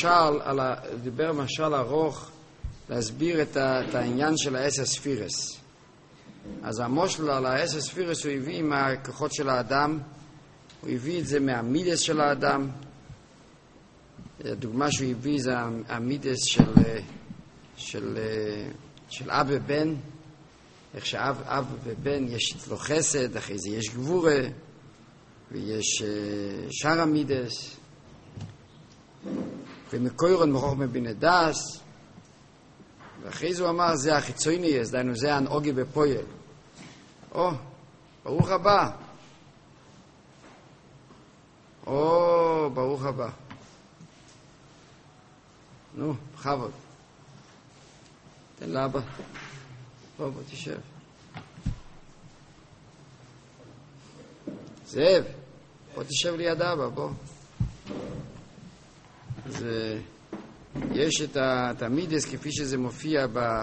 דיבר משל ארוך להסביר את העניין של העשר ספירס. אז המושל על העשר ספירס הוא הביא מהכוחות של האדם, הוא הביא את זה מהמידס של האדם. הדוגמה שהוא הביא זה המידס של אב ובן, איך שאב ובן יש אצלו חסד, אחרי זה יש גבורה ויש שאר המידס, ומקוירון מוכח מבינה דס, ואחרי זה הוא אמר זה החיצוני, אז דיינו זה הנוגי בפועל. ברוך הבא. ברוך הבא. נו, בכבוד. תן לאבא. בוא תשב. זאב, בוא תשב ליד אבא, בוא. אז יש את המידס כפי שזה מופיע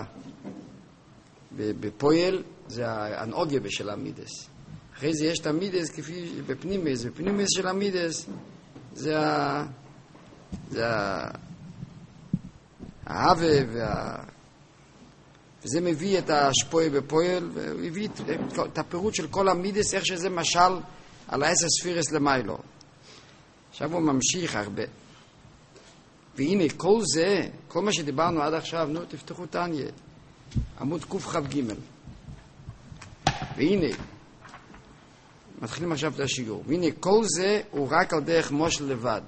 בפועל, זה הנוגה של המידס. אחרי זה יש את המידס כפי בפנימס, בפנימס של המידס זה האהבה וזה מביא את השפועה בפועל, והביא את הפירוט של כל המידס, איך שזה משל על העשר ספירס למיילו. עכשיו הוא ממשיך הרבה. והנה כל זה, כל מה שדיברנו עד עכשיו, נו תפתחו תניה, עמוד קכ"ג. והנה, מתחילים עכשיו את השיעור. והנה כל זה הוא רק על דרך מושל לבד.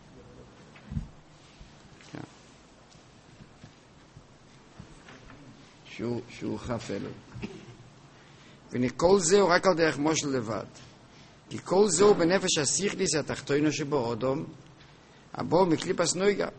שהוא חף אלו. והנה כל זה הוא רק על דרך מושל לבד. כי כל זה הוא בנפש השכליס התחתונו שבו אדום, הבו מקליפס נויגה.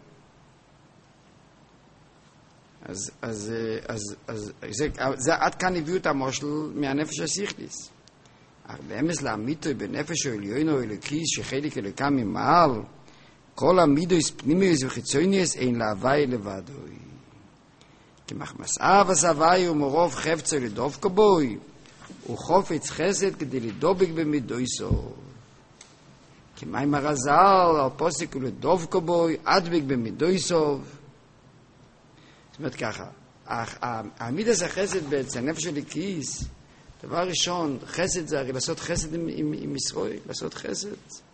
אז זה עד כאן הביאו את המושל מהנפש השכליס. אך באמס להמיתו בנפש העליון או אלוקיס שחלק אלוקם ממעל, כל המידוס פנימיוס וחיצוניוס אין להווי לבדוי. כי מחמסאיו הסווי ומרוב חפצו לדופקו בוי, וחופץ חסד כדי לדובק במידויסו. כי מים הרזל על פוסק ולדופקו בוי, אדבק במידויסו. זאת אומרת ככה, המידס החסד בעצם, הנפש של הכיס, דבר ראשון, חסד זה הרי לעשות חסד עם ישראל, לעשות חסד.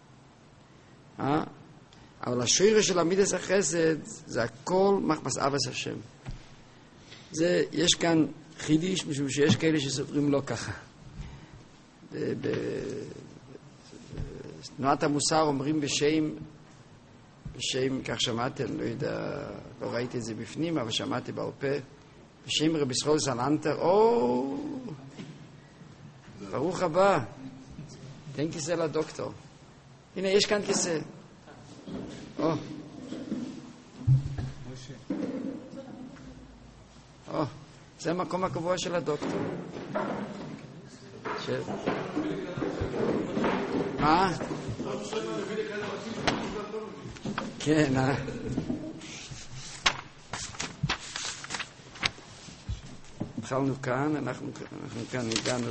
אבל השורש של המידס החסד זה הכל מחמסאיו השם. זה, יש כאן חידיש, משום שיש כאלה שסופרים לא ככה. בתנועת המוסר אומרים בשם, כך שמעתי, אני לא יודע, לא ראיתי את זה בפנים, אבל שמעתי בעל פה, בשם רבי ישראל סלנטר, ברוך הבא, תן כיסא לדוקטור. הנה, יש כאן כיסא. זה המקום הקבוע של הדוקטור. מה? כן, התחלנו כאן, אנחנו כאן הגענו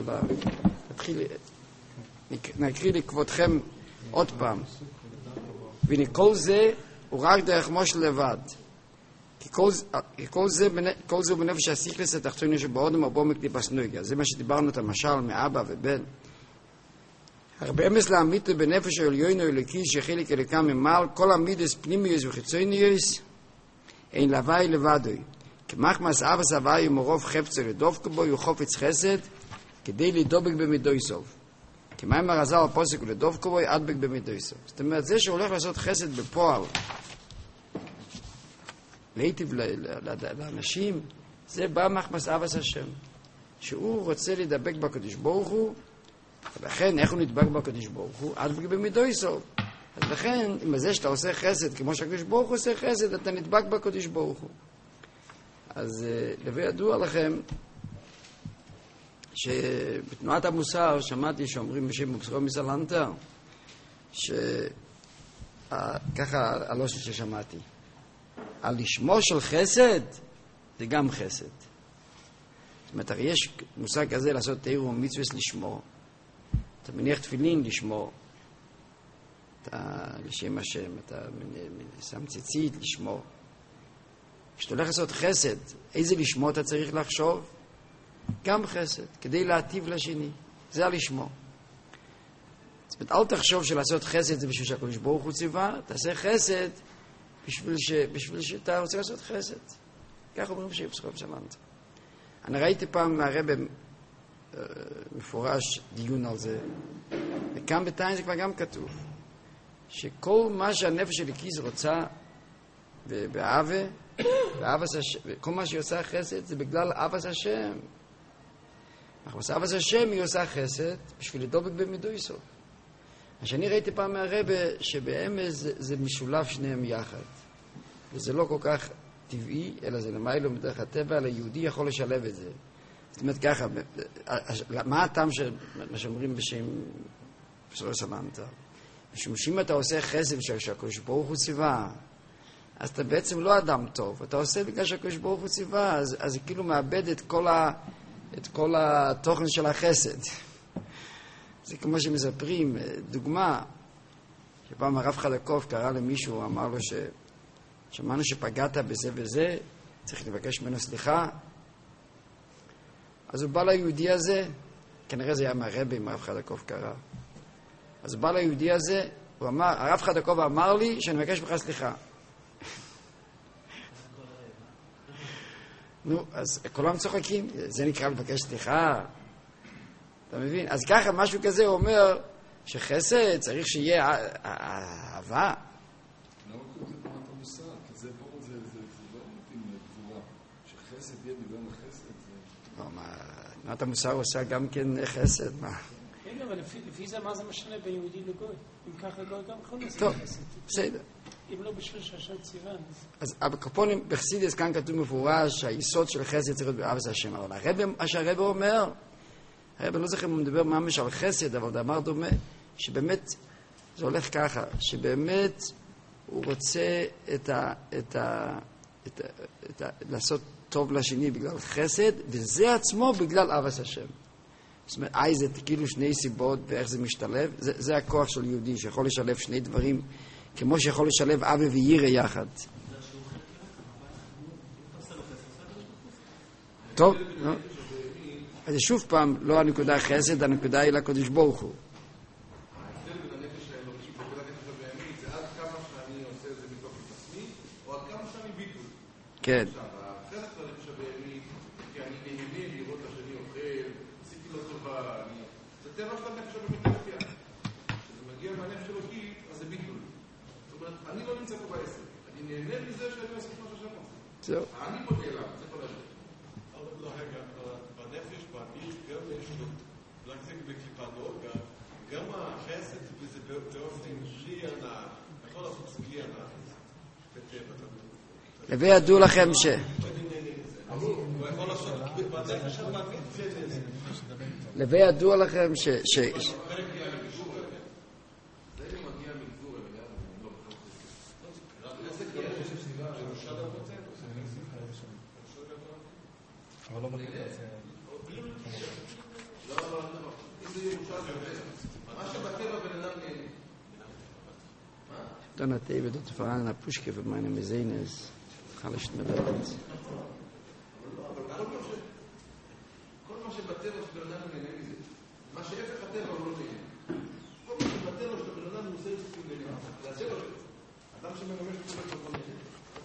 נקריא לכבודכם עוד פעם. והנה כל זה הוא רק דרך מושל לבד. כי כל זה הוא בנפש השכלס התחתונו שבאודם הבו מקליפס נויגה. זה מה שדיברנו את המשל מאבא ובן. הרבה אמס להמיתו בנפש העליון או אלוקיס שחלק אלוקם ממעל, כל המידס פנימיוס וחיצוניוס אין להווי לבדוי. כמחמס אבא סבי ומרוב חפצו לדופקו בו וחופץ חסד כדי לדובק במידויסוב. כמים הרזל הפוסק ולדופקו בו ידבק במידויסוב. זאת אומרת, זה שהולך לעשות חסד בפועל להיטיב לאנשים, זה בא מחמסאיו השם, שהוא רוצה לדבק בקדוש ברוך הוא, ולכן איך הוא נדבק בקדוש ברוך הוא? אדבק במידויסוב. אז לכן, עם זה שאתה עושה חסד, כמו שהקדוש ברוך הוא עושה חסד, אתה נדבק בקדוש ברוך הוא. אז וידוע לכם שבתנועת המוסר שמעתי שאומרים בשם מוסרו מסלנטר, ככה הלושן ששמעתי, על לשמו של חסד זה גם חסד. זאת אומרת, הרי יש מושג כזה לעשות תיאור ומצווה לשמו. אתה מניח תפילין לשמו. אתה לשם השם, אתה שם ציצית לשמור. כשאתה הולך לעשות חסד, איזה לשמור אתה צריך לחשוב? גם חסד, כדי להטיב לשני. זה הלשמור. זאת אומרת, אל תחשוב שלעשות חסד זה בשביל שהקדוש ברוך הוא ציווה, תעשה חסד בשביל שאתה רוצה לעשות חסד. כך אומרים שיפסחוב שלנת. אני ראיתי פעם מהרבא מפורש דיון על זה, וכאן בתיים זה כבר גם כתוב, שכל מה שהנפש של הקיס רוצה באהבה, כל מה שהיא עושה חסד זה בגלל אהבת השם. אנחנו עושה אהבת השם, היא עושה חסד בשביל לדבק במידוי סוף. מה שאני ראיתי פעם מהרבא, שבאמץ זה משולב שניהם יחד. וזה לא כל כך טבעי, אלא זה למיילו מדרך הטבע, אלא יהודי יכול לשלב את זה. זאת אומרת ככה, מה הטעם מה שאומרים בשם פסול סמנטה? משום שאם אתה עושה חסד שהקדוש ברוך הוא ציווה, אז אתה בעצם לא אדם טוב, אתה עושה בגלל שהקדוש ברוך הוא ציווה, אז זה כאילו מאבד את כל התוכן של החסד. זה כמו שמספרים, דוגמה, שפעם הרב חלקוב קרא למישהו, אמר לו שמענו שפגעת בזה וזה, צריך לבקש ממנו סליחה. אז הוא בא ליהודי הזה, כנראה זה היה מהרבי אם הרב חלקוב קרא. אז הוא בא ליהודי הזה, הוא אמר, הרב חלקוב אמר לי שאני מבקש ממך סליחה. נו, אז כולם צוחקים, זה נקרא לבקש סליחה. אתה מבין? אז ככה, משהו כזה הוא אומר שחסד צריך שיהיה אהבה. למה קוראים לזה תורת המוסר? כי זה לא מתאים לגבורה. שחסד יהיה בגלל החסד. לא, מה, תורת המוסר עושה גם כן חסד, מה? כן, אבל לפי זה מה זה משנה בין יהודי לגוי? אם ככה גוי גם יכול לעשות טוב, חסד. בסדר. אם לא בשביל שהשם ציווה. אז בקופונים, בחסידס, כאן כתוב מפורש שהיסוד של חסד צריך להיות באהבת השם. אבל מה שהרבא אומר, הרבא לא זוכר אם הוא מדבר ממש על חסד, אבל דבר דומה, שבאמת זה הולך ככה, שבאמת הוא רוצה לעשות טוב לשני בגלל חסד, וזה עצמו בגלל אהבת השם. זאת אומרת, זה כאילו שני סיבות ואיך זה משתלב. זה הכוח של יהודי שיכול לשלב שני דברים, כמו שיכול לשלב אהבה ויראה יחד. טוב, לא? אז שוב פעם, לא הנקודה חסד, הנקודה היא לקדוש ברוך הוא. ההבדל בין הנפש האלוקית ובין הנפש הבהמית זה עד כמה שאני עושה את זה מתוך עצמי, או עד כמה שאני ביטול. כן. עכשיו, החסד בנפש הבהמית, כי אני נהנה לראות את השני אוכל, עשיתי לו טובה, זה טבע של הנפש הבהמית אלוקיה. כשזה מגיע מהנפש אלוקית, אז זה ביטול. זאת אומרת, אני לא נמצא פה בעסק. אני נהנה מזה שאני עושה כמו שהשם רוצה. זהו. אני מודה לה, זה כל השם. בנפש, באמיץ, גם יש לו להחזיק בקליפת אוגה, גם החסד וזה באופן בלי הנאה, יכול לעשות את זה בלי הנאה, בטבע. הווה ידעו לכם ש... הוא יכול לעשות בנפש הבאמית, הווה ידעו לכם ש... אבל לא בקטע הזה. Dann hat David dort vor allem eine Puschke für meine Mesenes. Kann ich nicht mehr reden. כל מה שבטבע של בן אדם נהנה מזה. מה שהפך הטבע הוא לא נהנה. כל מה שבטבע של בן אדם הוא עושה את זה נהנה. זה הטבע שלו. אדם שמממש את זה לא נהנה.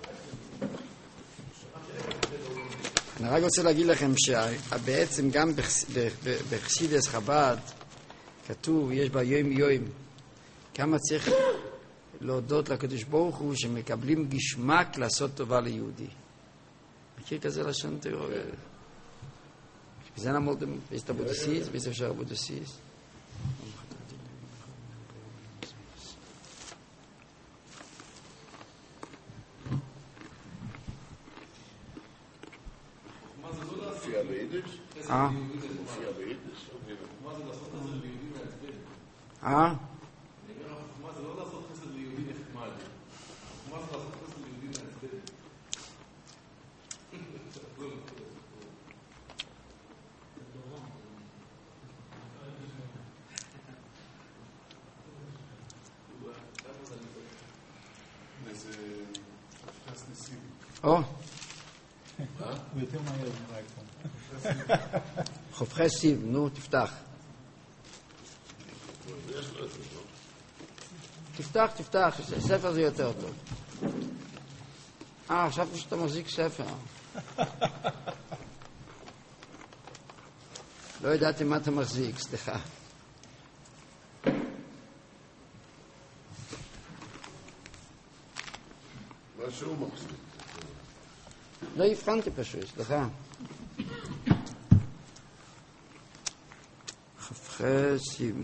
אני רק רוצה להגיד לכם שבעצם גם בחסידס חב"ד כתוב, יש בה יום יום, כמה צריך להודות לקדוש ברוך הוא שמקבלים גשמק לעשות טובה ליהודי. מכיר כזה לשון תיאור? זה נמולדם, ויש הבודסיס, ויש אפשר הבודסיס. מופיע ביידיש? מופיע ביידיש? מה זה לעשות את זה ליהודי מעצבן? אה? מה זה לא לעשות חסד ליהודי נחמד? מה זה לעשות חסד ליהודי מעצבן? או, הוא יותר מהר מהאייפון. חופכי סיב, נו, תפתח. תפתח, ספר זה יותר טוב. חשבתי שאתה מחזיק ספר. לא ידעתי מה אתה מחזיק, סליחה. מה שהוא מחזיק. לא הבחנתי פשוט, סליחה. חפשים.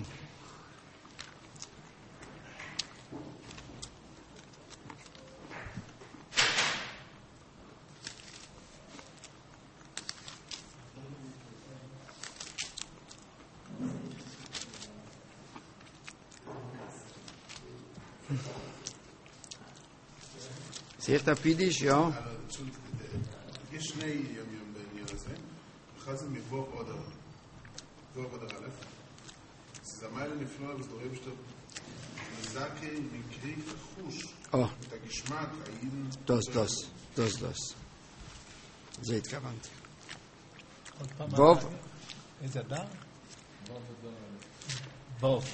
צריך את הפידיש, יו? יש שני ימים בעניין הזה. אחד זה מבוא עוד א'. זה מיילה נפלא וסדורים שאתה מזכי מקרי חוש. את הגשמק, האין... דוס. זה התכוונתי. עוד פעם. ווב. איזה אדם? ווב.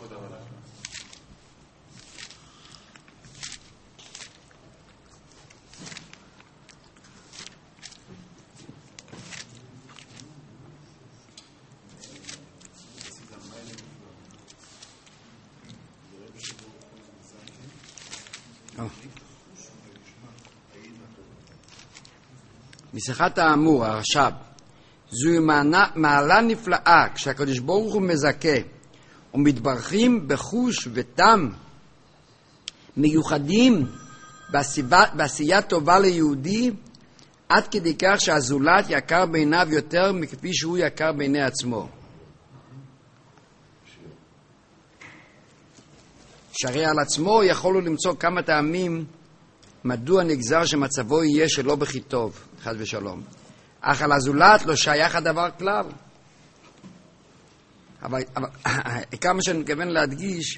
משיחת האמור, הרש"ב, זוהי מעלה נפלאה כשהקדוש ברוך הוא מזכה ומתברכים בחוש וטעם מיוחדים בעשייה טובה ליהודי, עד כדי כך שהזולת יקר בעיניו יותר מכפי שהוא יקר בעיני עצמו. שהרי על עצמו יכולו למצוא כמה טעמים מדוע נגזר שמצבו יהיה שלא בכי טוב, חס ושלום. אך על הזולת לא שייך הדבר כלל. אבל כמה שאני מתכוון להדגיש,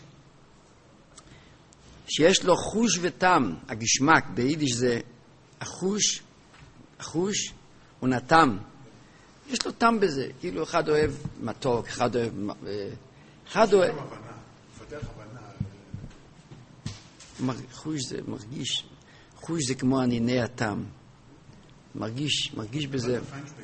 שיש לו חוש וטעם, הגשמק, ביידיש זה החוש ונטעם. יש לו טעם בזה, כאילו אחד אוהב מתוק, אחד אוהב... חוש זה מרגיש, חוש זה כמו ענייני הטעם. מרגיש בזה.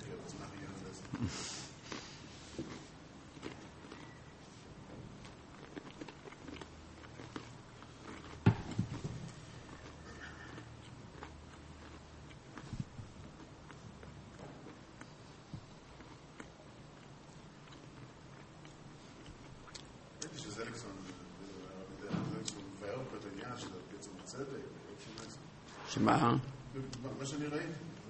שמה? מה שאני ראיתי.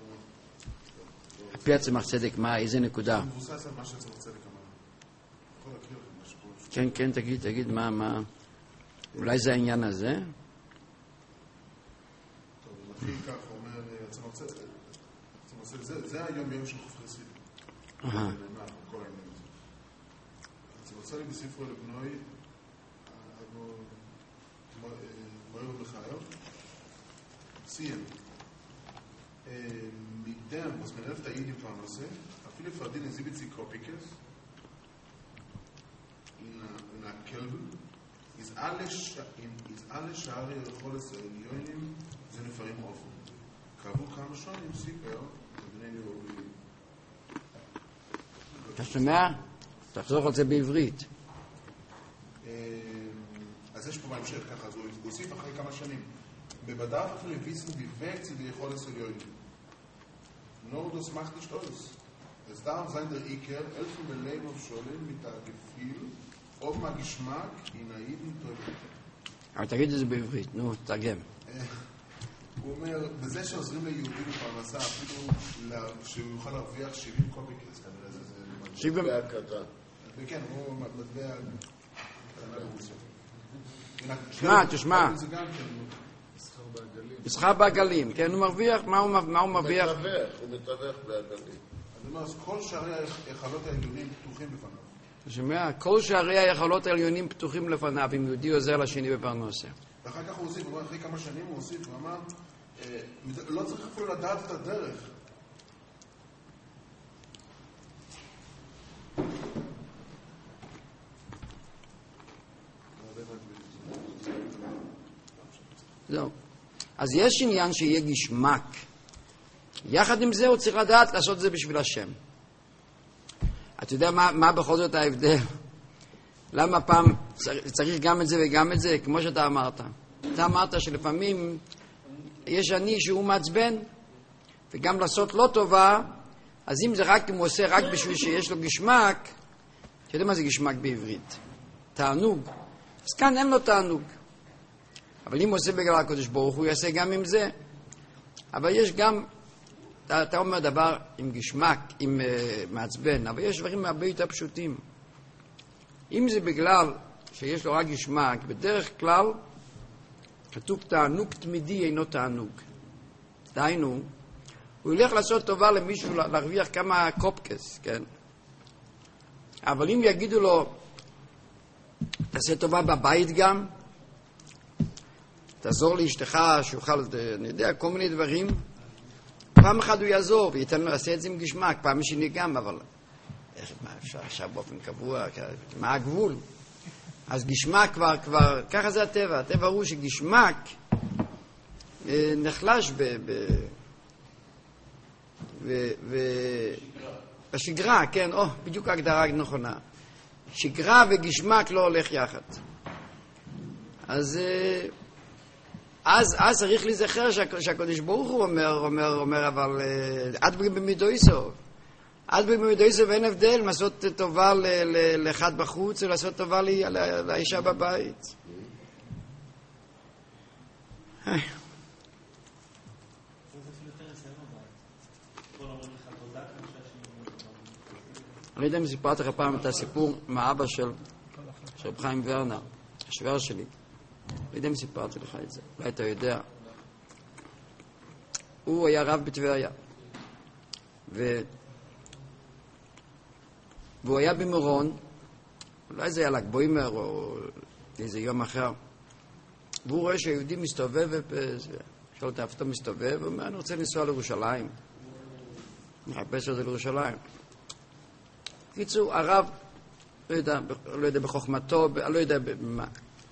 פי הצמח צדק, מה? איזה נקודה? זה מבוסס על מה שצמח צדק אמר. יכול להקריא לכם משהו. כן, תגיד, מה? אולי זה העניין הזה? טוב, הוא מתחיל כך, הוא אומר, צמח צדק, זה היום של חופכי סיב. כל העניין הזה. צמח צדק בספרו לבנוי, מוער בחיו, סיים. Dem, was man öfter in Pharmazie, viele verdienen 70 Kopikes in einer Kelbe, ist alle Schare Choles Elionim sind לפעמים offen. כעבור כמה שנים סיפר, בני יהודים. אתה שומע? תחזור על זה בעברית. אז יש פה בהמשך ככה, אז הוא הוסיף אחרי כמה שנים. בבדף אפילו wissen die Welt sind die Choles Elionim. Nur das macht nicht aus. Es darf sein der Iker, helfen wir Leben auf Scholem mit der Gefühl, ob man Geschmack in Aiden Teufel. אבל תגיד את זה בעברית, נו, תרגם. הוא אומר, בזה שעוזרים ליהודים בפרנסה, אפילו שהוא יוכל להרוויח 70 קופיקס, כנראה זה מטבע קטן. וכן, הוא מטבע קטן. תשמע. מסחר בעגלים, כן, הוא מרוויח, מה הוא מרוויח? הוא מתווך בעגלים. אני אומר, אז כל שערי היכולות העליונים פתוחים בפניו. אתה שומע? כל שערי היכולות העליונים פתוחים לפניו, אם יהודי עוזר לשני בפרנסה. ואחר כך הוא הוסיף, אחרי כמה שנים הוא הוסיף, הוא אמר, לא צריך אפילו לדעת את הדרך. זהו. אז יש עניין שיהיה גשמק. יחד עם זה הוא צריך לדעת לעשות את זה בשביל השם. אתה יודע מה בכל זאת ההבדל? למה פעם צריך גם את זה וגם את זה? כמו שאתה אמרת. אתה אמרת שלפעמים יש אני שהוא מעצבן, וגם לעשות לא טובה, אז אם זה רק, אם הוא עושה רק בשביל שיש לו גשמק, אתה יודע מה זה גשמק בעברית? תענוג. אז כאן אין לו תענוג. אבל אם הוא עושה בגלל הקדוש ברוך הוא יעשה גם עם זה. אבל יש גם, אתה אומר דבר עם גשמק, עם מעצבן, אבל יש דברים הרבה יותר פשוטים. אם זה בגלל שיש לו רק גשמק, בדרך כלל כתוב תענוג תמידי אינו תענוג. דהיינו, הוא ילך לעשות טובה למישהו, להרוויח כמה קופקס, כן? אבל אם יגידו לו, תעשה טובה בבית גם, תעזור לאשתך, שיוכל, אני יודע, כל מיני דברים, פעם אחת הוא יעזור, וייתן לו, יעשה את זה עם גשמק, פעם שני גם, אבל מה אפשר עכשיו באופן קבוע, מה הגבול? אז גשמק כבר, ככה זה הטבע. הטבע הוא שגשמק נחלש בשגרה, כן, בדיוק ההגדרה נכונה. שגרה וגשמק לא הולך יחד. אז צריך להיזכר שהקדוש ברוך הוא אומר, אבל עד במידויסו. עד במידויסו ואין הבדל, לעשות טובה לאחד בחוץ, או לעשות טובה לאישה בבית. אני יודע אם סיפרתי לך פעם את הסיפור מהאבא של רב חיים ורנר, השוור שלי. לא יודע אם סיפרתי לך את זה, אולי אתה יודע. הוא היה רב בטבריה. והוא היה במירון, אולי זה היה ל"ג בעומר או איזה יום אחר. והוא רואה שהיהודי מסתובב, שואל אותה, איפה אתה מסתובב? הוא אומר, אני רוצה לנסוע לירושלים. מחפש את זה לירושלים. קיצור, הרב, לא יודע בחוכמתו, לא יודע במה.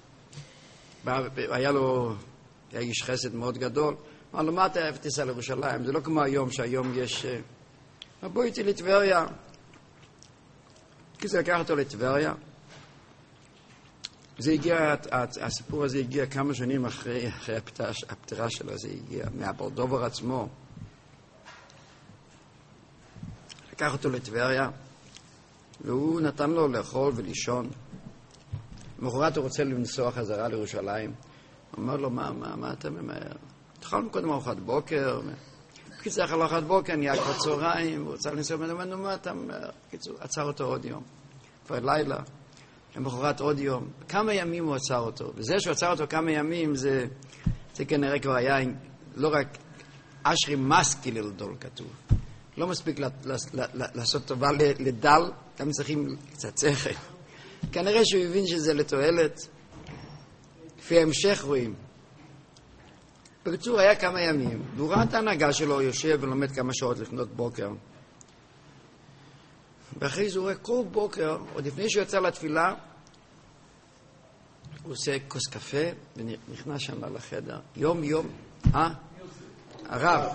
היה איש חסד מאוד גדול. אמר לו, מה אתה איפה תיסע לירושלים? זה לא כמו היום, שהיום יש... בוא איתי לטבריה. קיצור, לקח אותו לטבריה. הסיפור הזה הגיע כמה שנים אחרי הפטירה שלו, זה הגיע מהברדובר עצמו. לקח אותו לטבריה, והוא נתן לו לאכול ולישון. למחרת הוא רוצה לנסוע חזרה לירושלים. הוא אומר לו, מה אתה ממהר? תאכלנו קודם ארוחת בוקר. קיצור, אחרי ארוחת בוקר, נהיה כבר צהריים, הוא רוצה לנסוע, ואומר, מה אתה ממהר? קיצור, עצר אותו עוד יום. כבר לילה, למחרת עוד יום. כמה ימים הוא עצר אותו. וזה שהוא עצר אותו כמה ימים, זה כנראה כבר היה לא רק אשרי מסקי ללדול כתוב. לא מספיק לעשות טובה לדל, גם צריכים קצת שכל. כנראה שהוא הבין שזה לתועלת. לפי ההמשך רואים. בקיצור, היה כמה ימים, והוא ראה את ההנהגה שלו, יושב ולומד כמה שעות לפנות בוקר. ואחרי זה הוא רואה כל בוקר, עוד לפני שהוא יצא לתפילה, הוא עושה כוס קפה ונכנס שם לחדר. יום, הרב.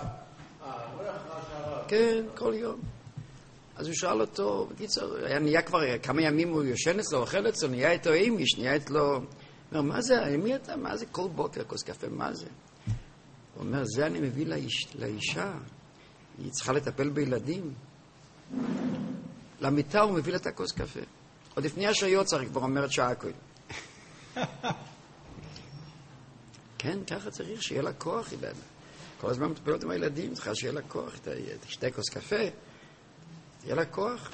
כן, כל יום. אז הוא שאל אותו, בקיצור, נהיה כבר כמה ימים הוא יושן אצלו, אוכל אצלו, נהיה איתו אימיש, נהיה אצלו... הוא אומר, מה זה? מי אתה? מה זה? כל בוקר כוס קפה, מה זה? הוא אומר, זה אני מביא לאישה. היא צריכה לטפל בילדים. למיטה הוא מביא לה את הכוס קפה. עוד לפני השעיות צריך, כבר אומרת שעה הכל. כן, ככה צריך שיהיה לה כוח. כל הזמן מטפלות עם הילדים, צריכה שיהיה לה כוח. תשתה כוס קפה, תהיה לה כוח.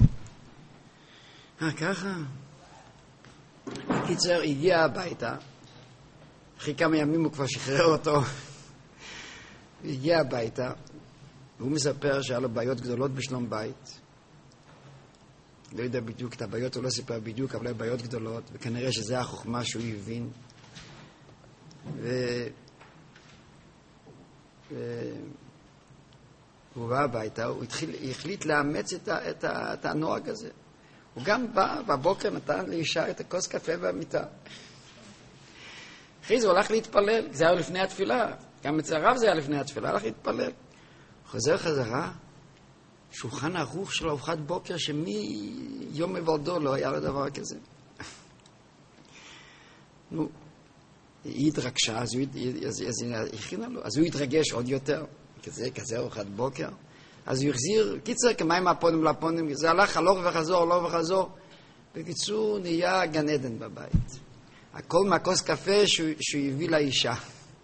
ככה. בקיצר, הגיע הביתה. אחרי כמה ימים הוא כבר שחרר אותו. הוא הגיע הביתה, והוא מספר שהיה לו בעיות גדולות בשלום בית. לא יודע בדיוק, את הבעיות הוא לא סיפר בדיוק, אבל היו בעיות גדולות, וכנראה שזה החוכמה שהוא הבין. הוא בא הביתה, הוא החליט לאמץ את הנוהג הזה. הוא גם בא בבוקר, נתן לאישה את הכוס קפה במיטה. אחרי זה הוא הלך להתפלל, זה היה לפני התפילה, גם אצל הרב זה היה לפני התפילה, הלך להתפלל. חוזר חזרה, שולחן ערוך של ארוחת בוקר שמיום מבלדו לא היה לו דבר כזה. נו, היא התרגשה, אז היא הכינה לו, אז הוא התרגש עוד יותר, כזה ארוחת בוקר. אז הוא החזיר, קיצר, כמים מהפונים לפונים, זה הלך הלוך וחזור, הלוך וחזור. בקיצור, נהיה גן עדן בבית. הכל מהכוס קפה שהוא הביא לאישה.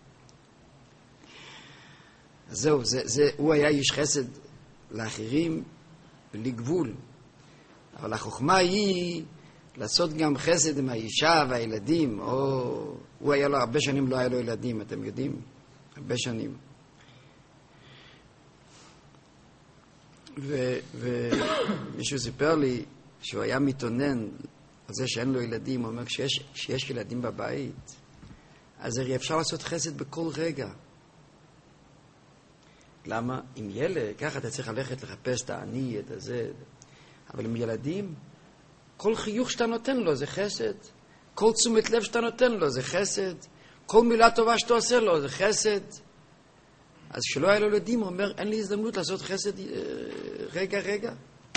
אז זהו, הוא היה איש חסד לאחרים בלי גבול. אבל החוכמה היא לעשות גם חסד עם האישה והילדים. הוא היה לו, הרבה שנים לא היה לו ילדים, אתם יודעים? הרבה שנים. ומישהו סיפר לי שהוא היה מתאונן על זה שאין לו ילדים. הוא אומר, כשיש ילדים בבית, אז הרי אפשר לעשות חסד בכל רגע. למה? עם ילד, ככה אתה צריך ללכת לחפש את העני, את הזה. אבל עם ילדים, כל חיוך שאתה נותן לו זה חסד. כל תשומת לב שאתה נותן לו זה חסד. כל מילה טובה שאתה עושה לו זה חסד. אז כשלא היה לו ילדים, הוא אומר, אין לי הזדמנות לעשות חסד רגע.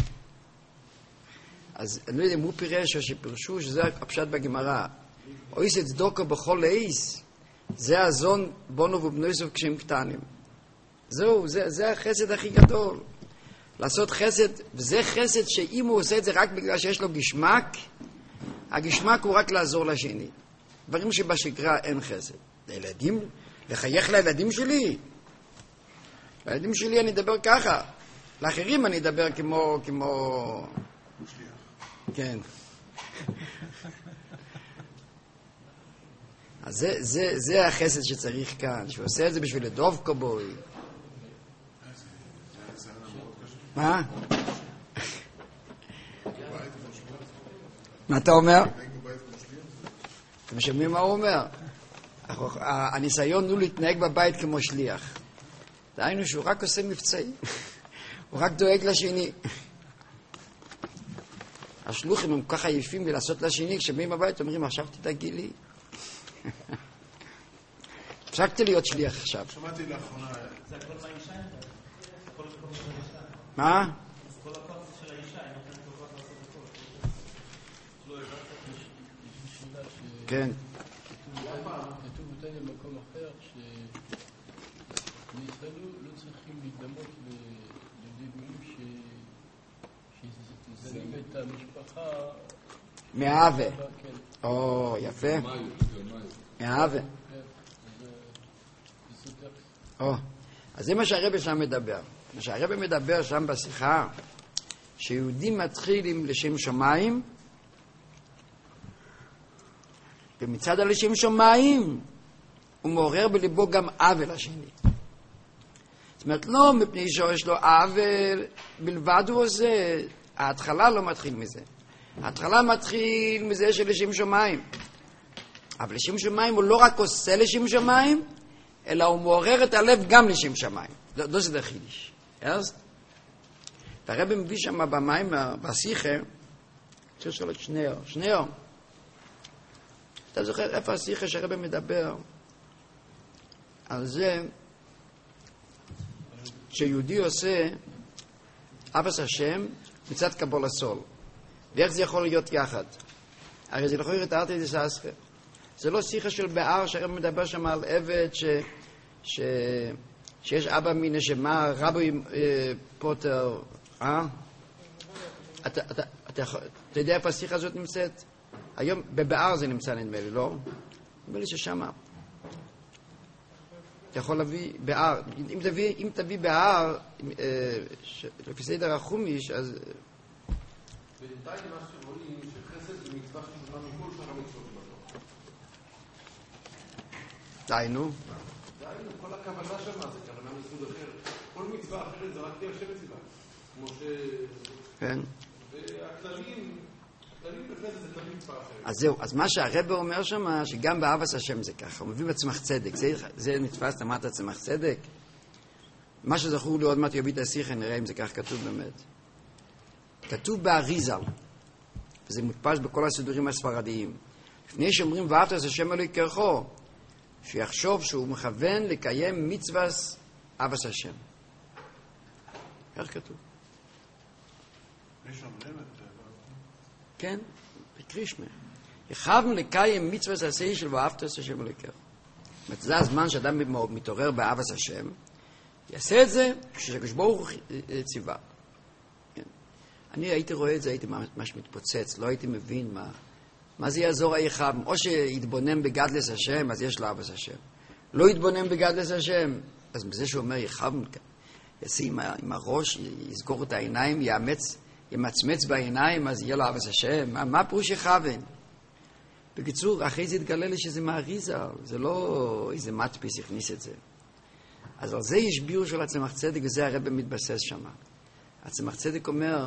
אז אני לא יודע אם הוא פירש או שפירשו שזה הפשט בגמרא. אויס את צדוקה בכל אייס, זה הזון בונו ובנויסוב כשהם קטנים. זהו, זה החסד הכי גדול. לעשות חסד, וזה חסד שאם הוא עושה את זה רק בגלל שיש לו גשמק, הגשמק הוא רק לעזור לשני. דברים שבשגרה אין חסד. לילדים, לחייך לילדים שלי. לילדים שלי אני אדבר ככה. לאחרים אני אדבר כמו... כן. אז זה החסד שצריך כאן, שהוא עושה את זה בשביל לדוב קובוי. מה? מה אתה אומר? אתם שומעים מה הוא אומר? הניסיון הוא להתנהג בבית כמו שליח. דהיינו שהוא רק עושה מבצעים. הוא רק דואג לשני. השלוחים הם כל כך עייפים לעשות לשני, כשבאים בבית אומרים, עכשיו תדאגי לי. הפסקתי להיות שליח עכשיו. שמעתי לאחרונה... זה הכל מהאישה? הכל של האישה. מה? כל הכוח זה של האישה, היא נותנת לו כוח לעשות הכל. כן. כתוב אותה למקום אחר שבישראל לא צריכים להידמות לדגולים שזנים את המשפחה מהאווה. או, יפה. מהאווה. אז זה מה שהרבא שם מדבר. מה שהרבא מדבר שם בשיחה, שיהודים מתחילים לשם שמיים, ומצד הלשם שמיים הוא מעורר בליבו גם עוול השני. זאת אומרת, לא מפני שיש לו עוול בלבד הוא עושה, ההתחלה לא מתחיל מזה. ההתחלה מתחיל מזה של לשם שמיים. אבל לשם שמיים הוא לא רק עושה לשם שמיים, אלא הוא מעורר את הלב גם לשם שמיים. לא זה חידוש. אז הרב מביא שם במים, בשיחה, צריך לשאול את שניאור. אתה זוכר איפה השיחה שהרב מדבר על זה שיהודי עושה אבס השם מצד קבול הסול. ואיך זה יכול להיות יחד? הרי זה יכול להיות ארתי דססכה. זה לא שיחה של באר שהרב מדבר שם על עבד שיש אבא מן נשמה, רבי פוטר, אתה יודע איפה השיחה הזאת נמצאת? היום בבאר זה נמצא נדמה לי, לא? נדמה לי ששמה. אתה יכול להביא באר, אם תביא באר, לפי סדר החומיש, אז... בינתיים מה שרואים שחסד זה מצווה ששונה מכל שאר המצוות בתורה. דיינו. כל הכוונה שם זה כוונה מסוג אחר. כל מצווה אחרת זה רק כי השם מציבה. כמו ש... כן. והכללים בחסד זה כללים מצווה אחרת. אז זהו, אז מה שהרב אומר שם, שגם באהבת השם זה ככה, הוא מביא בצמח צדק. זה נתפס, אמרת צמח צדק? מה שזכור לי עוד מעט יביא את השיחה, נראה אם זה כך כתוב באמת. כתוב באריזל, וזה מודפס בכל הסידורים הספרדיים. לפני שאומרים ואהבת את השם אלוהיך, שיחשוב שהוא מכוון לקיים מצוות אהבת השם. כך כתוב. כן, בקרישמה. יכוון לקיים מצוות עשה של ואהבת את השם אלוהיך. זה הזמן שאדם מתעורר באהבת השם, יעשה את זה כשהקדוש ברוך הוא ציווה. אני הייתי רואה את זה, הייתי ממש מתפוצץ, לא הייתי מבין מה זה יעזור היחב. או שיתבונן בגדלס השם, אז יש לו אהבת השם. לא יתבונן בגדלס השם, אז בזה שהוא אומר יחב, יעשה עם הראש, יסגור את העיניים, ימצמץ בעיניים, אז יהיה לו אהבת השם. מה פירוש יחבן? בקיצור, אחרי זה התגלה לי שזה מאריזה, זה לא איזה מדפיס הכניס את זה. אז על זה יש ביור של הצמח צדק, וזה הרב מתבסס שם. הצמח צדק אומר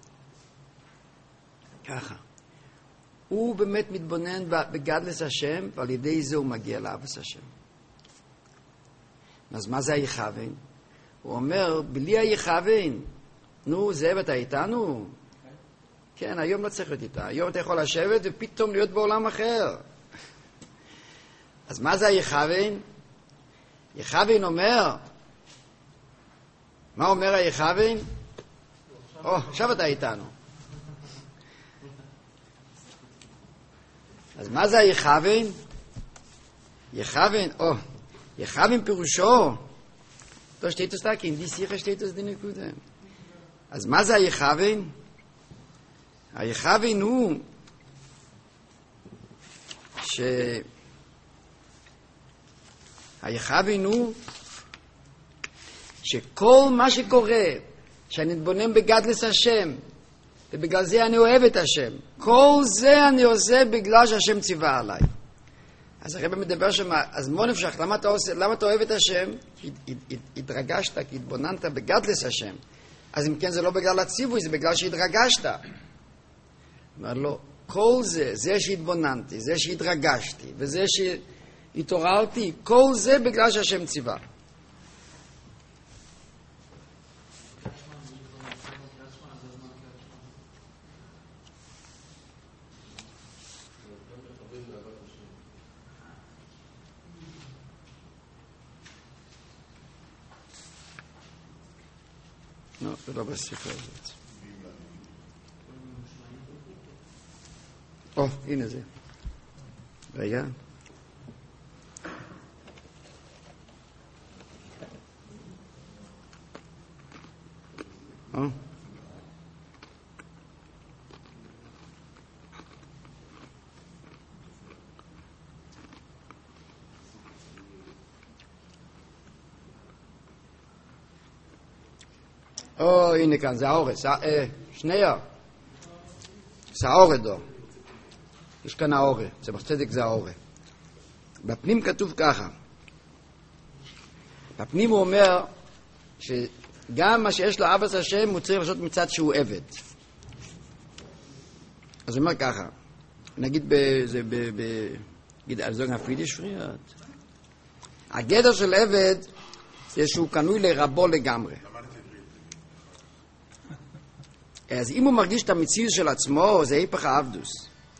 ככה, הוא באמת מתבונן בגדלס השם, ועל ידי זה הוא מגיע לאהבת השם. אז מה זה היחבן? הוא אומר, בלי היחבן, נו, זאב, אתה איתנו? כן, היום לא צריך להיות איתה. היום אתה יכול לשבת ופתאום להיות בעולם אחר. אז מה זה היחבן? יחבן אומר, מה אומר היחבן? עכשיו אתה איתנו. אז מה זה היחבן? יחבן פירושו, לא שטייטוס תקין, די שיחה שטייטוס די נקודה. אז מה זה היחבן? היחבן הוא היחבן הוא שכל מה שקורה, שאני מתבונן בגדלס השם, ובגלל זה אני אוהב את השם, כל זה אני עושה בגלל שהשם ציווה עליי. אז הרב מדבר שם, אז מה נפשך, למה אתה אוהב את השם? התרגשת, כי התבוננת בגדלס השם. אז אם כן זה לא בגלל הציווי, זה בגלל שהתרגשת. אומר לו, כל זה, זה שהתבוננתי, זה שהתרגשתי, וזה שהתעוררתי, כל זה בגלל שהשם ציווה. לא, זה לא בשיחה הזאת. הנה זה. רגע. הנה כאן, זה האורס. שנייה. זה האורס דו. יש כאן האורה, צמח צדק זה האורה. בפנים כתוב ככה. בפנים הוא אומר שגם מה שיש לו אהבת השם הוא צריך לעשות מצד שהוא עבד. אז הוא אומר ככה, נגיד על הפרידיש פריאת. הגדר של עבד זה שהוא קנוי לרבו לגמרי. אז אם הוא מרגיש את המציאות של עצמו, זה היפך העבדוס.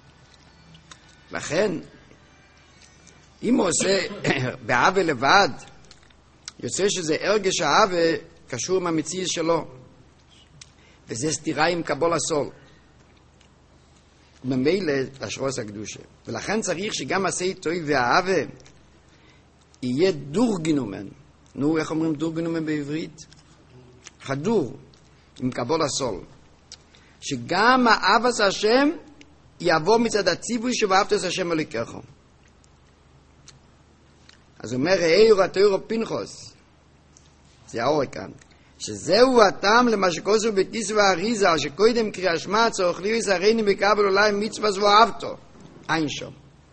לכן, אם הוא עושה באהבה לבד, יוצא שזה הרגש האהבה קשור עם המציאות שלו. וזה סתירה עם קבול הסול. ממילא לשרוס הקדושה. ולכן צריך שגם עשי טוב והאהבה יהיה דור גינומן. נו, איך אומרים דור גינומן בעברית? חדור עם קבול הסול. שגם האהבת השם יבוא מצד הציווי שבאהבת את השם אלוהיך. אז הוא אומר, ראי ורתו פנחס, זה האור כאן, שזהו הטעם למה שכוסו בטיס והאריזה, שקודם קריאה שמע צורך לי וישרני בקבל אולי מצווה ואהבתו. אין שם.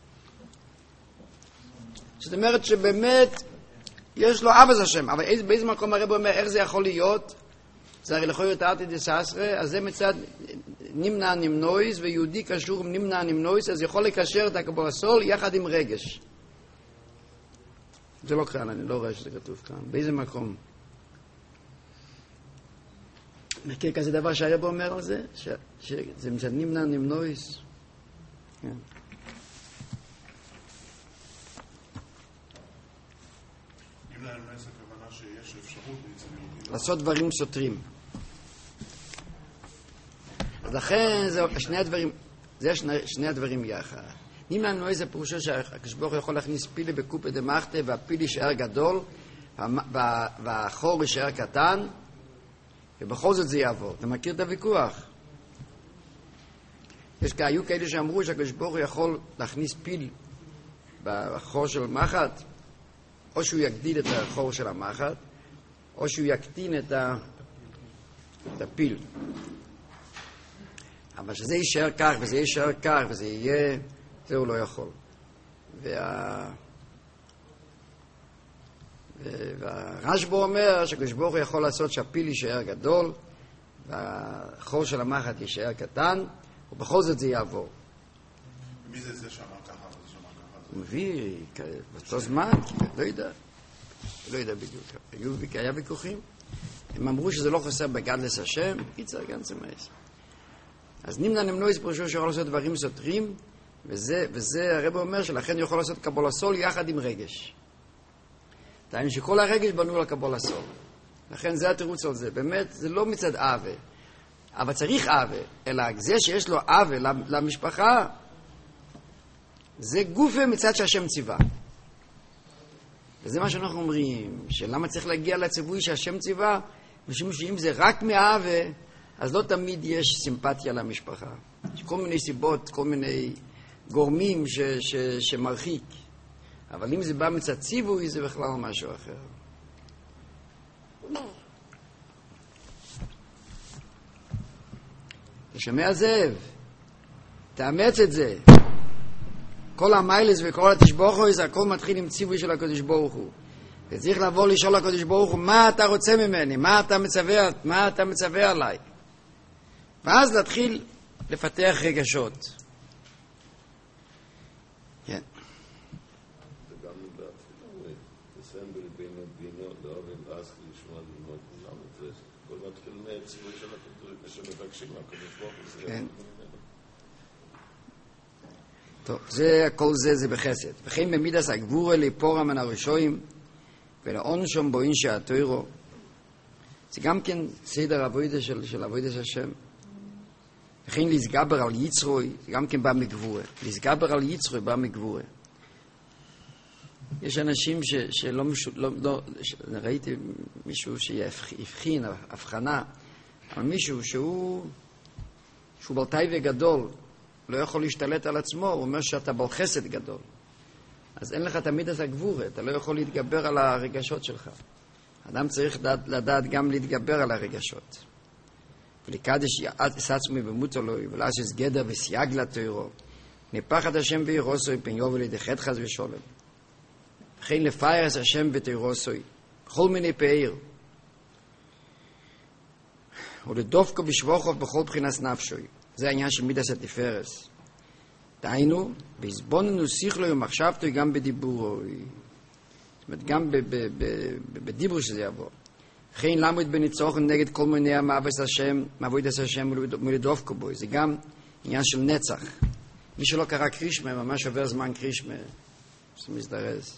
זאת אומרת שבאמת יש לו אהבת השם, אבל באיזה מקום הרב אומר, איך זה יכול להיות? זה הרי לכל יתרתי דססרה, אז זה מצד נמנע נמנויס, ויהודי קשור עם נמנע נמנויס, אז יכול לקשר את הקבול הסול יחד עם רגש. זה לא כאן, אני לא רואה שזה כתוב כאן. באיזה מקום? מכיר כזה דבר שהרב אומר על זה? שזה מצד נמנע נמנויס. כן. נמנע נמנויס הכוונה שיש אפשרות בעצם יהודי. לעשות דברים סותרים. אז לכן זה שני הדברים יחד. נמנע נמנויס זה פירושו שהקדוש ברוך הוא יכול להכניס פילי בקופא דמחתא, והפיל יישאר גדול, והחור יישאר קטן, ובכל זאת זה יעבור. אתה מכיר את הוויכוח? היו כאלה שאמרו שהקדוש ברוך הוא יכול להכניס פיל בחור של מחט, או שהוא יגדיל את החור של המחט, או שהוא יקטין את הפיל. אבל שזה יישאר כך, וזה יישאר כך, וזה יהיה, זה הוא לא יכול. והרשב"א אומר שהקדוש ברוך הוא יכול לעשות שהפיל יישאר גדול, והחור של המחט יישאר קטן, ובכל זאת זה יעבור. מי זה שאמר ככה? הוא מביא באותו זמן, לא יודע בדיוק. היה ויכוחים. הם אמרו שזה לא חסר בגדלס השם, קיצר גם צמאס. אז נמנע נמנויס פירושו שיכול לעשות דברים סותרים, וזה הרב אומר שלכן יכול לעשות קבול הסול יחד עם רגש. טען שכל הרגש בנו לקבול הסול. לכן זה התירוץ על זה. באמת, זה לא מצד אהבה. אבל צריך אהבה, אלא זה שיש לו אהבה למשפחה, זה גופה מצד שהשם ציווה. וזה מה שאנחנו אומרים, שלמה צריך להגיע לציווי שהשם ציווה, משום שאם זה רק מאהבה, אז לא תמיד יש סימפתיה למשפחה. יש כל מיני סיבות, כל מיני גורמים שמרחיק. אבל אם זה בא מצד ציווי, זה בכלל משהו אחר. אתה שומע זאב? תאמץ את זה. כל המיילס וכל התשבוכו, זה הכל מתחיל עם ציווי של הקדוש ברוך הוא. וצריך לבוא לשאול לקדוש ברוך הוא, מה אתה רוצה ממני? מה אתה מצווה עליי? ואז להתחיל לפתח רגשות. כן. זה גם בתפילה, תסיים בלבינו בינו, לאוהבים ואז לשמוע ללמוד למה זה. כל מתחיל מהציווי של הקדוש שמבקשים מהקדוש ברוך הוא. כן. טוב, זה הכל זה בחסד. וכן במידס הגבורה לפורה מן הרשועים ולעונשום בו אינשי התוירו. זה גם כן סדר עבודה של עבודת השם. וכן להסגבר על יצרוי, זה גם כן בא מגבורה. להסגבר על יצרוי בא מגבורה. יש אנשים שלא ראיתי מישהו שיבחין, הבחנה, אבל מישהו שהוא בלטאי וגדול, לא יכול להשתלט על עצמו, הוא אומר שאתה בעל חסד גדול. אז אין לך תמיד את הגבורה, אתה לא יכול להתגבר על הרגשות שלך. אדם צריך לדעת גם להתגבר על הרגשות. ולקדש יעץ עצמי במות אלוהי, ולעשס גדר וסייג לתוירו, נפחד השם בירוסוי, פן יובל לידי חתחס ושולם. וכן לפיירס השם בתוירוסוי, בכל מיני פעיר. ולדופקו בשבוכוב בכל בחינס נפשוי. זה העניין של מידס התפארס. דהיינו, בהסבוננו שיחלו ומחשבתו גם בדיבורו. זאת אומרת, גם בדיבור שזה יבוא. וכן למוד בניצוחן נגד כל מיני מעבודת השם ולדופקו בו. זה גם עניין של נצח. מי שלא קרא קרישמה, ממש עובר זמן קרישמה. זה מזדרז.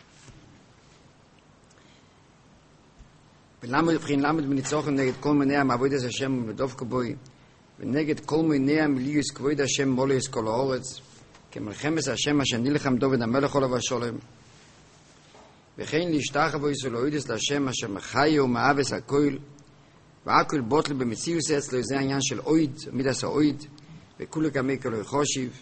וכן למוד בניצוחן נגד כל מיני מעבודת השם ולדופקו בו. ונגד כל מיני המיליוס כבוד השם מולס כל האורץ, כמלחמת השם אשר נלחם דוד המלך עליו השולם. וכן להשתחוו יסולוידס להשם אשר מחיה ומאבס הכל, והכל בוטל במציאוס אצלו, זה העניין של אויד, מידס האויד, וכולו כמי כלוי חושיב.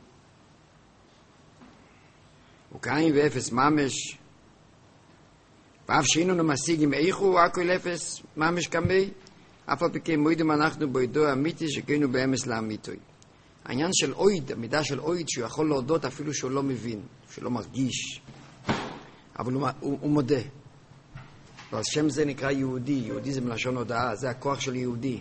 וקיים ואפס ממש, ואף שאינו משיגים איכו, הכל אפס ממש כמי, אף על פי כן מוידים אנחנו בידו האמיתי שכנו באמס לאמיתוי. העניין של אויד, המידה של אויד, שהוא יכול להודות אפילו שהוא לא מבין, שהוא לא מרגיש, אבל הוא מודה. ועל שם זה נקרא יהודי, יהודי זה מלשון הודעה, זה הכוח של יהודי.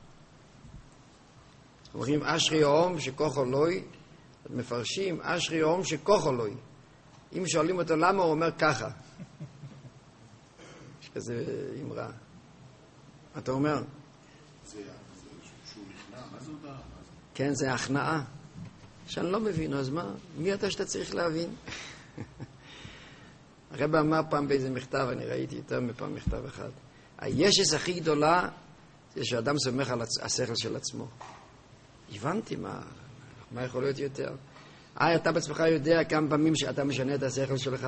אומרים אשרי האום שכוח אלוהי, מפרשים אשרי האום שכוח אלוהי. אם שואלים אותו למה, הוא אומר ככה. יש כזה אמרה. אתה אומר, שהוא נכנע, מה זה הודעה? כן, זה הכנעה. שאני לא מבין, אז מה? מי אתה שאתה צריך להבין? הרב אמר פעם באיזה מכתב, אני ראיתי יותר מפעם מכתב אחד. הישס הכי גדולה זה שאדם סומך על השכל של עצמו. הבנתי מה יכול להיות יותר. אתה בעצמך יודע כמה פעמים שאתה משנה את השכל שלך.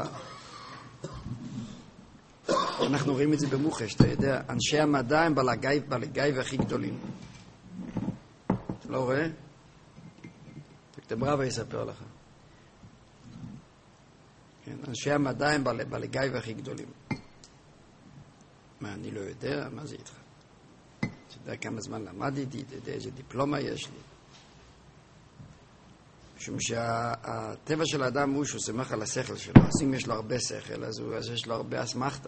אנחנו רואים את זה במוחש, אתה יודע, אנשי המדע הם בלגי והכי גדולים. אתה לא רואה? תכתב רב ויספר לך. כן, אנשי המדע הם בלגי והכי גדולים. מה, אני לא יודע? מה זה איתך? אתה יודע כמה זמן למדתי, אתה יודע איזה דיפלומה יש לי. משום שהטבע של האדם הוא שהוא סומך על השכל שלו. אז אם יש לו הרבה שכל, אז יש לו הרבה אסמכתה.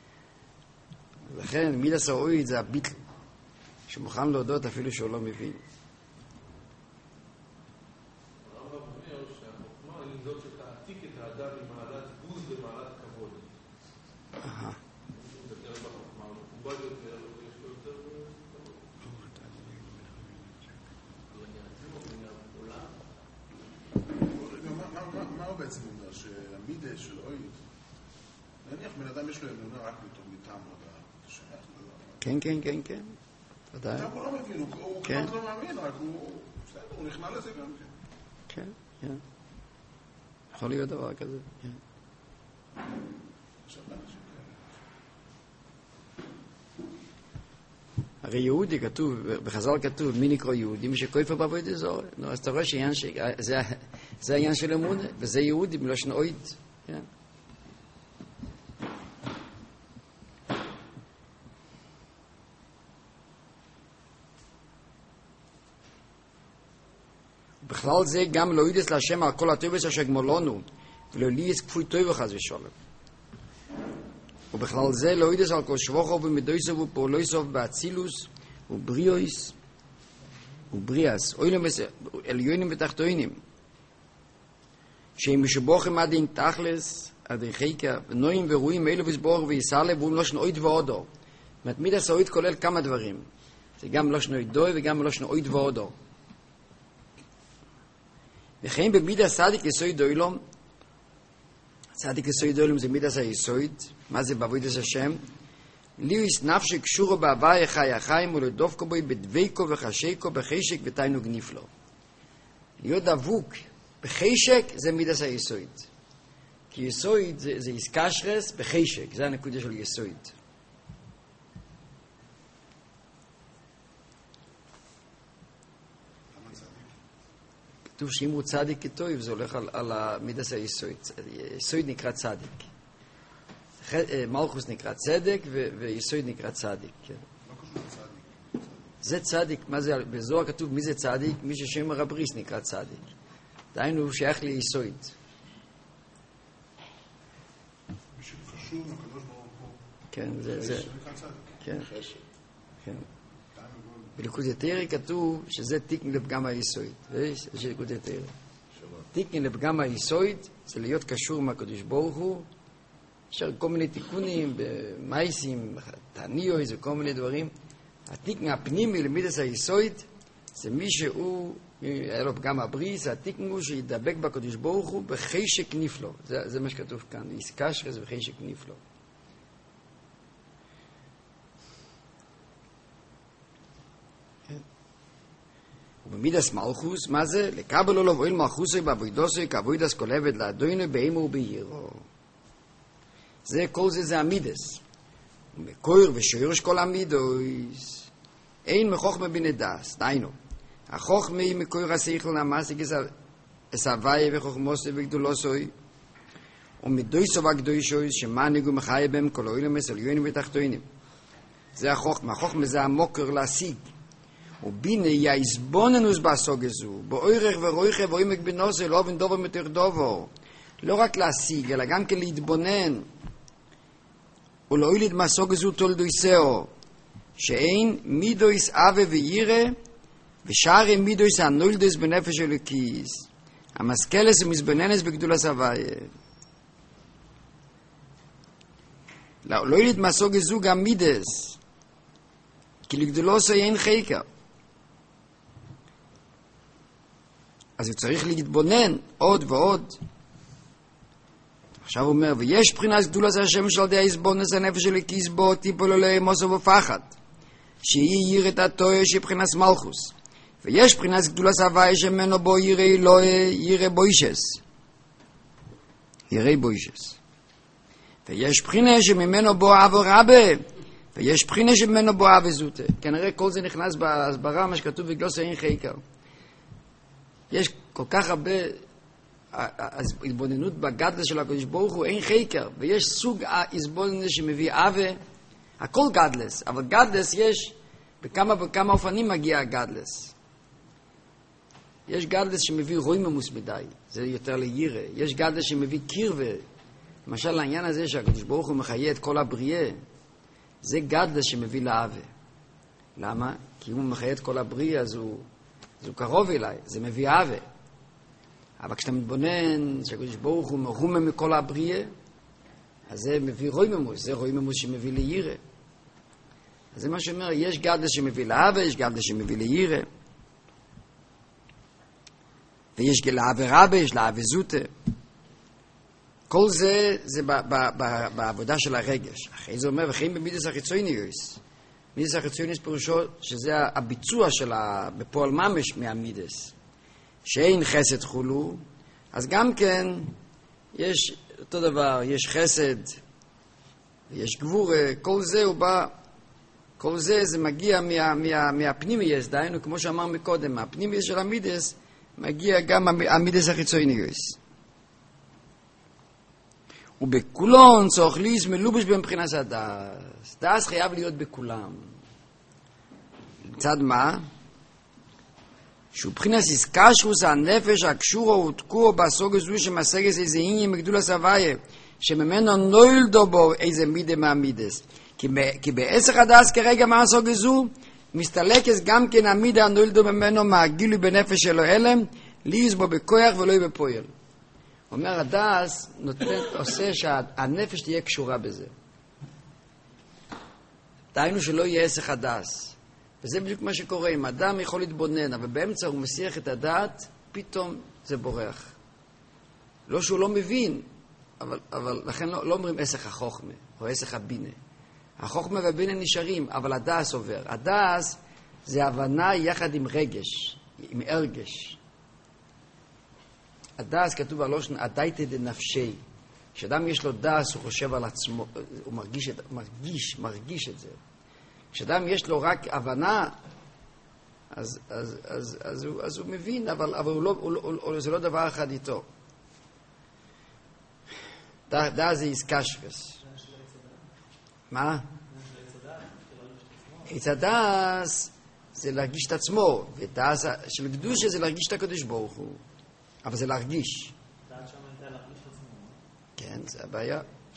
לכן מידס האויד זה הביטל, שמוכן להודות אפילו שהוא לא מבין. הרמב"ם אומר שהחוכמה היא זאת שתעתיק את האדם ממעלת בוז למעלת כבוד. יותר בחוכמה, הוא מכובד יותר, יש לו יותר כבוד. מה הוא בעצם אומר? שהמידה של אויד, נניח בן אדם יש לו אמונה רק מטעם הודעה. כן, כן, כן, כן. ודאי. עכשיו הוא לא מבין, הוא כמעט לא מאמין, רק הוא נכנע לזה גם כן. כן, כן. יכול להיות דבר כזה, כן. עכשיו לאנשים כאלה. הרי יהודי כתוב, בחז"ל כתוב, מי נקרא יהודי? מי שכופר בעבודת זרה. נו, אז אתה רואה זה העניין של אמונה, וזה יהודי מלשון אויד. כן. בכלל זה גם לא יודס להשם על כל הטובס אשר גמולנו, ולא ליס כפוי טוב חס ושלום. ובכלל זה לא יודס על כל שבוכו ומדויסו ופעולויסו באצילוס ובריאויס ובריאס, עליונים ותחתונים, שהם משבוכים עד אין תכלס, עד חיקה, ונועים ורואים אלו וסבור ויסעלה, והוא לא שנועית ועודו. זאת מידס האויד כולל כמה דברים. זה גם לא שנועית דוי וגם לא שנועית ועודו. וכן במידס צדיק יסוד אילום, צדיק יסוד אילום זה מידס היסוד, מה זה בעבודת השם? ליוס נפשי קשורו בהווי חי החיים ולדופקו בו בדוויקו וחשיקו בחשק ותיינוג נפלו. להיות דבוק בחשק זה מידס היסוד. כי יסוד זה איסקשרס בחשק, זה הנקודה של יסוד. כתוב שאם הוא צדיק כתוב, זה הולך על המידס היסוד. יסוד נקרא צדיק. מלכוס נקרא צדק, ויסוד נקרא צדיק. זה צדיק. מה זה? בזוהר כתוב מי זה צדיק? מי ששם הרבריס נקרא צדיק. דהיינו הוא שייך ליסוד. מי שקשור לקדוש ברוך הוא. כן, זה. נקרא צדיק. כן. כן. בליקוד יתרי כתוב שזה תיקן לפגם היסוד. יש ליקוד יתרי. תיקן לפגם היסוד זה להיות קשור מהקדוש ברוך הוא, יש כל מיני תיקונים במייסים, תעניוי, זה כל מיני דברים. התיקן הפנימי למידס היסוד זה מי שהוא, היה לו פגם הבריס, התיקן הוא שידבק בקדוש ברוך הוא בחשק נפלו. זה מה שכתוב כאן, איסקשרס וחשק נפלו. ובמידס מלכוס, מה זה? לקבל לו לבועיל מלכוסי בעבודוסי כעבודת כולבת לאדוני באימו ובהירו. זה, כל זה המידס. ומקויר ושיורש כל המידוס. אין מחוכמה בנדס, דיינו. החוכמה היא מקויר השכל נמאסיק אסהווי וחוכמוסי וגדולוסוי. ומדויסו והקדושוי שמנהיגו מחיה בהם כל אוילמס עליונים ותחתונים. זה החוכמה. החוכמה זה המוקר להשיג. ובינה יעזבוננוס בסוג הזו, באוירך ורויכה ואוימק בנוסי, לא אובן דובר מתוך דובר. לא רק להשיג, אלא גם כן להתבונן. ולאוילד מהסוג הזו תולדויסאו, שאין מידויס אבה וירא, ושארי מידויס הנולדס בנפש אלוקיס. המשכלס ומזבננס בגדולת הוויה. לאוילד מהסוג הזו גם מידס. כי לגדולוסו אין חקר. אז הוא צריך להתבונן עוד ועוד. עכשיו הוא אומר, ויש בחינת גדולת השם של די הסבונס הנפש של כיסבו טיפול עלי מוסו ופחד, שהיא יראת התויה שהיא בחינת מלכוס. ויש בחינת גדולת הוואי שמנו בו ירא אלוהי ירא בוישס. ירא בוישס. ויש בחינה שממנו בו אבו רבה, ויש בחינה שממנו בו אבו זוטה. כנראה כל זה נכנס בהסברה, מה שכתוב בגלוס אין חקר. יש כל כך הרבה התבוננות בגדלס של הקדוש ברוך הוא, אין חקר, ויש סוג התבוננות שמביא אבה, הכל גדלס, אבל גדלס יש, בכמה אופנים מגיע הגדלס. יש גדלס שמביא רויממוס מדי, זה יותר לירא. יש גדלס שמביא קירבה, למשל לעניין הזה שהקדוש ברוך הוא מחיה את כל הבריאה, זה גדלס שמביא לאבה. למה? כי אם הוא מחיה את כל הבריאה, אז הוא קרוב אליי, זה מביא אבה. אבל כשאתה מתבונן שהקדוש ברוך הוא מרומם מכל הבריאה, אז זה מביא רויממוס, זה רויממוס שמביא לירא. אז זה מה שאומר, יש גדלס שמביא לאבה, יש גדלס שמביא לירא. ויש לאבה רבה, יש לאבה זוטה. כל זה בעבודה של הרגש. אחרי זה אומר, וכן במידס החיצוניוס. מידס החיצוניוס פירושו שזה הביצוע שלה בפועל ממש מהמידס. שאין חסד חולו, אז גם כן יש אותו דבר, יש חסד, יש גבורה, כל זה הוא בא, כל זה זה מגיע מהפנימייס, דהיינו כמו שאמר מקודם, מהפנימייס של המידס, מגיע גם המידס החיצוניוס. ובכולון צורך ליס מלובש במבחינת הדס. דס חייב להיות בכולם. מצד מה? שהוא מבחינת איסקשרוס הנפש הקשורו ותקורו בסוג הזו שמסגס איזה עניין מגדול הסבייה, שממנו נולדו בו איזה מידה מהמידס. כי בעסק הדס כרגע מהסוג הזו, מסתלקס גם כן המידה הנולדו ממנו מהגילוי בנפש שלו אלם, ליס בו בכוח ולא בפועל. אומר הדס עושה שהנפש תהיה קשורה בזה. דהיינו שלא יהיה עסק הדס. וזה בדיוק מה שקורה. אם אדם יכול להתבונן, אבל באמצע הוא מסיח את הדעת, פתאום זה בורח. לא שהוא לא מבין, אבל לכן לא אומרים עסק החוכמה, או עסק הבינה. החוכמה והבינה נשארים, אבל הדס עובר. הדס זה הבנה יחד עם רגש, עם הרגש. הדס כתוב בלושן, הדייתא דנפשי. כשאדם יש לו דס, הוא חושב על עצמו, הוא מרגיש את זה. כשאדם יש לו רק הבנה, אז הוא מבין, אבל זה לא דבר אחד איתו. דס זה איסקשרס. מה? עץ הדס זה להרגיש את עצמו, ודס של קדושה זה להרגיש את הקדוש ברוך הוא. אבל זה להרגיש. דעת שם הייתה להרגיש את עצמו. כן, זה הבעיה.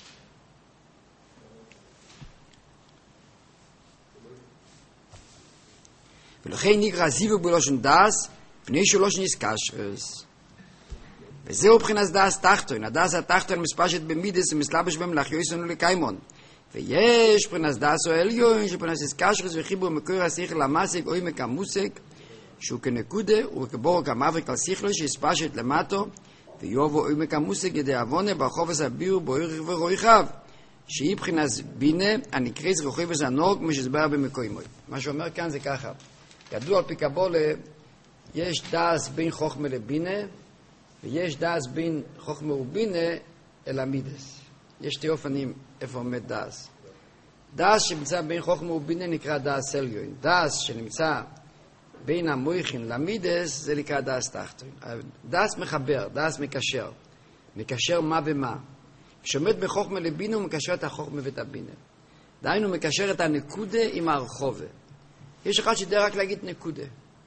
ולכן נקרא זיווג בלושן דס, פני שלושן איסקשרס. וזהו מבחינת דס תחתון. הדס התחתון מספשת במידס ומסלבש בהם להחיוסנו לקיימון. ויש מבחינת דס או עליון, שבחינת איסקשרס וחיבור מקור השכל המסיק או עמק המוסק, שהוא כנקודה וכבור כמאבק על שכלו שהספשת למטו ויובו עמק המוסק ידי אבונה ברחובס הביר בוירך ורויכיו שהיא בחינת בינה הנקראת רחובס הנור כמו שהסבר במקוימוי. מה שאומר כאן זה ככה, ידוע על פי קבולה יש דס בין חוכמה לבינה ויש דס בין חוכמה ובינה אל המידס. יש שתי אופנים איפה עומד דס. דס שנמצא בין חוכמה ובינה נקרא דס עליון. דס שנמצא בין המויכין למידס זה נקרא דס תחתון. דס מחבר, דס מקשר. מקשר מה ומה. כשעומד בחוכמה לבינה הוא מקשר את החוכמה ואת הבינה. דהיינו מקשר את הנקודה עם הרחובה. יש אחד שיודע רק להגיד נקודה.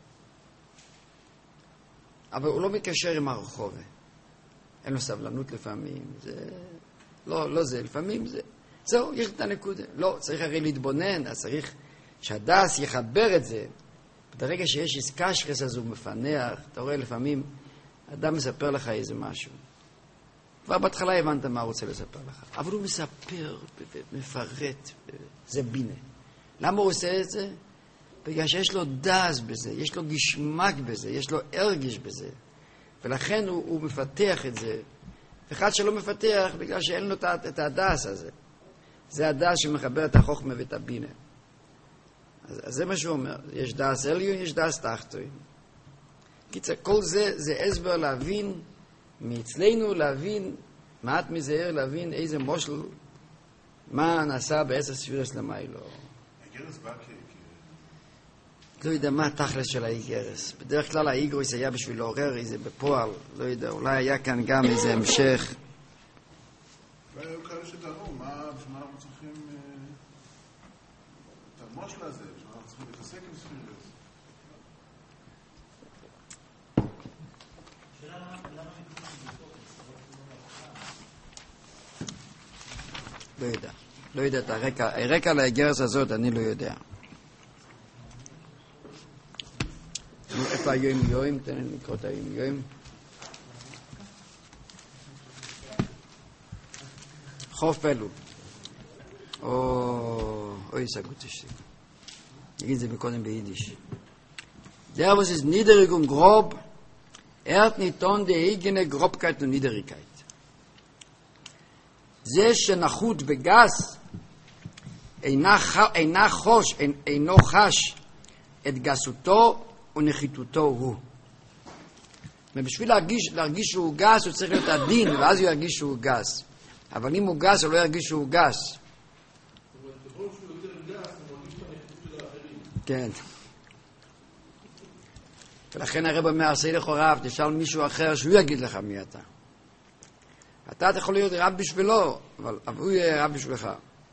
אבל הוא לא מקשר עם הרחובה. אין לו סבלנות לפעמים. זה לא זה, לפעמים זה. זהו, יש את הנקודה. לא, צריך הרי להתבונן, אז צריך שהדס יחבר את זה. ברגע שיש איסקשרס אז הוא מפנח, אתה רואה לפעמים, אדם מספר לך איזה משהו. כבר בהתחלה הבנת מה הוא רוצה לספר לך. אבל הוא מספר, מפרט, זה בינה. למה הוא עושה את זה? בגלל שיש לו דס בזה, יש לו גשמק בזה, יש לו הרגיש בזה. ולכן הוא מפתח את זה. אחד שלא מפתח, בגלל שאין לו את הדס הזה. זה הדס שמחבר את החוכמה ואת הבינה. אז זה מה שהוא אומר. יש דס עליון, יש דס תחתון. קיצר, כל זה הסבר להבין, מאצלנו להבין, מעט מזהר להבין איזה מושל, מה נעשה בעשר ספירס למיילו. הגרס בא לא יודע מה התכלס של האיגרס. בדרך כלל האיגרוס היה בשביל לעורר איזה בפועל, לא יודע, אולי היה כאן גם איזה המשך. והיו כאלה שטענו, בשביל מה אנחנו צריכים את המושל הזה, בשביל מה אנחנו צריכים להתעסק עם ספירס. לא יודע את הרקע לאיגרס הזאת, אני לא יודע. איפה היום, תן לי לקרוא את היום. חוף פלו. אוי, סגות es. נגיד את זה מקודם ביידיש. Der, was ist niederig und grob, hat nicht an die eigene Grobkeit und Niederigkeit. זה שנחות בגס, אינו חש את גסותו ונחיתותו הוא. ובשביל להרגיש שהוא גס, הוא צריך להיות עדין, ואז הוא ירגיש שהוא גס. אבל אם הוא גס, הוא לא ירגיש שהוא גס. כן. ולכן הרב אומר, עשה לכוריו, תשאל מישהו אחר שהוא יגיד לך מי אתה. אתה יכול להיות רב בשבילו, אבל הוא יהיה רב בשבילך.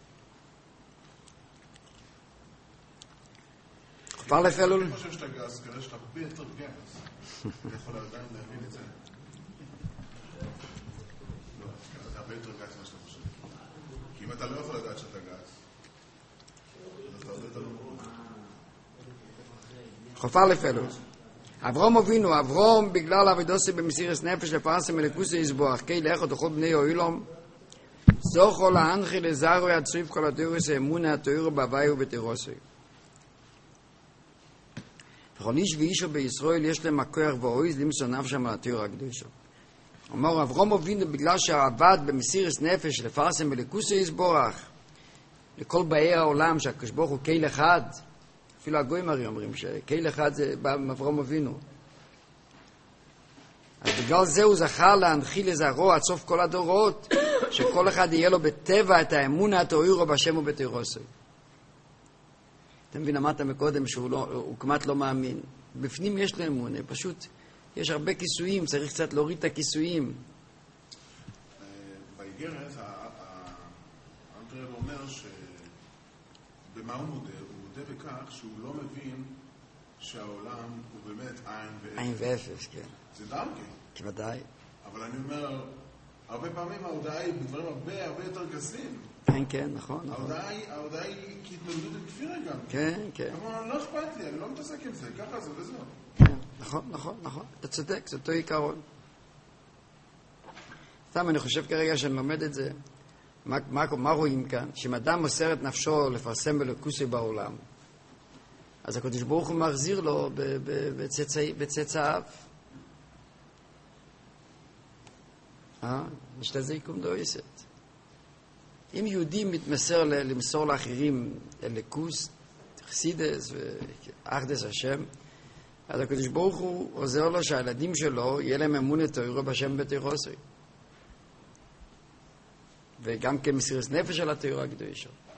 כבר לפעלול? אני חושב שאתה גס, כנראה שאתה הרבה יותר גס. אתה יכול עדיין להבין את זה. לא, אתה הרבה יותר גס מה שאתה חושב. כי אם אתה לא יכול לדעת שאתה גס, אז אתה הרבה יותר לא מרוב. חופר לפעלול. אברום אבינו, אברום בגלל עבודתו במסירת נפש לפרסם אלוקוסו יסבוח, כי לאחד וכל בני אוהלום, זוכו להנחיל לזרו יצריף כל התירוס האמונה התירו בהווי ובתירוסו. וכל איש ואישו בישראל יש להם הכוח ואויז למצוא נפשם על התיאור הקדושו. אומר אברום אבינו בגלל שעבד במסירת נפש לפרסם אלוקוסו יסבוח, לכל באי העולם שהקדוש ברוך הוא קהיל אחד, אפילו הגויים הרי אומרים שקהיל אחד זה בא מאברהם אבינו. אז בגלל זה הוא זכה להנחיל לזרעו עד סוף כל הדורות, שכל אחד יהיה לו בטבע את האמונה התאוירו בשם ובתירוסו. אתה מבין, אמרת מקודם שהוא כמעט לא מאמין. בפנים יש לו אמונה, פשוט יש הרבה כיסויים, צריך קצת להוריד את הכיסויים. באיגרת, האנטרב אומר במה הוא מודה? הוא מודה בכך שהוא לא מבין שהעולם הוא באמת עין ואפס, כן. זה גם כן. כוודאי. אבל אני אומר, הרבה פעמים ההודעה היא בדברים הרבה יותר גסים. כן, נכון. ההודעה היא כהתמודדות עם כפירה גם. כן, כן. אמרו, לא אכפת לי, אני לא מתעסק עם זה, ככה זה וזהו. כן, נכון. אתה צודק, זה אותו עיקרון. סתם, אני חושב כרגע שאני לומד את זה. מה רואים כאן? שאם אדם מוסר את נפשו לפרסם בלוקוסי בעולם, אז הקדוש ברוך הוא מחזיר לו בצאצאיו. יש לזה יקום דויסת. אם יהודי מתמסר למסור לאחרים אלוקוס, חסידס ואחדס השם, אז הקדוש ברוך הוא עוזר לו שהילדים שלו יהיה להם אמונה תאורו בשם בתירוסו. וגם כמסירת נפש על התאורה הקדושה.